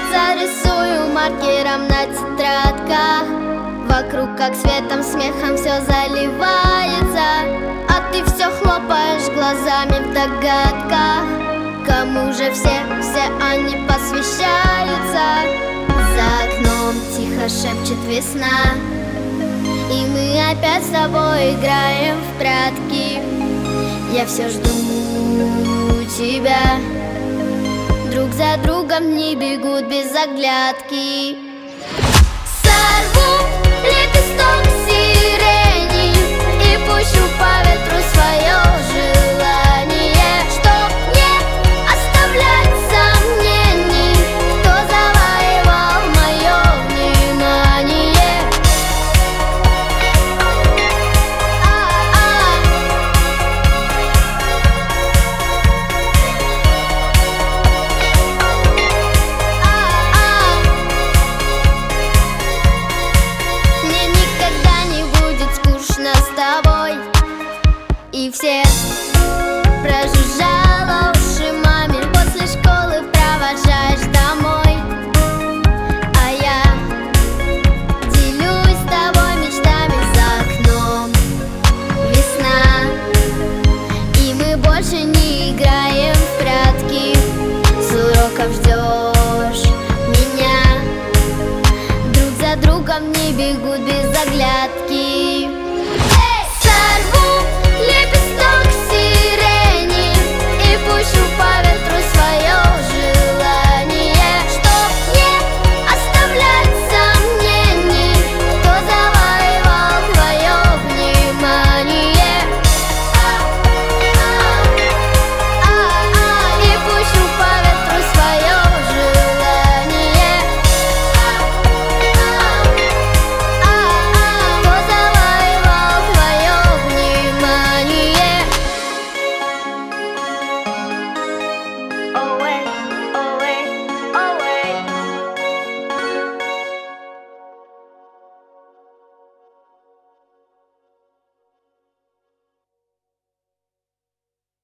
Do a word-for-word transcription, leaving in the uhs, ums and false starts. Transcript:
зарисую маркером на тетрадках. Вокруг как светом, смехом все заливается, а ты все хлопаешь глазами в догадках. Кому же все, все они посвящаются? За окном тихо шепчет весна, и мы опять с тобой играем в прятки. Я все жду тебя, друг за другом не бегут без оглядки. Сорву лепесток сирени и пущу по ветру свое